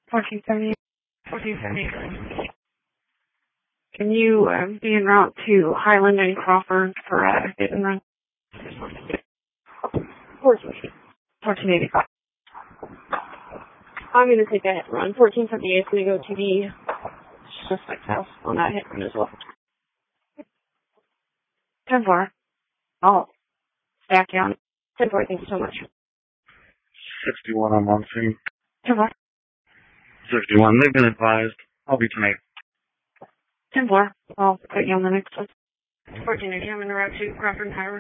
1478. 1478. Can you be en route to Highland and Crawford for a hit and run? 1485. I'm going to take a hit and run. 1478 is going to go to the suspect's house on that hit and run as well. 10-4. I'll stack down. 10-4, thank you so much. 61 on one scene. 10-4. 61, they've been advised. I'll be tonight. 10-4. I'll put you on the next one. 1480, I'm in route to Crawford and Highland.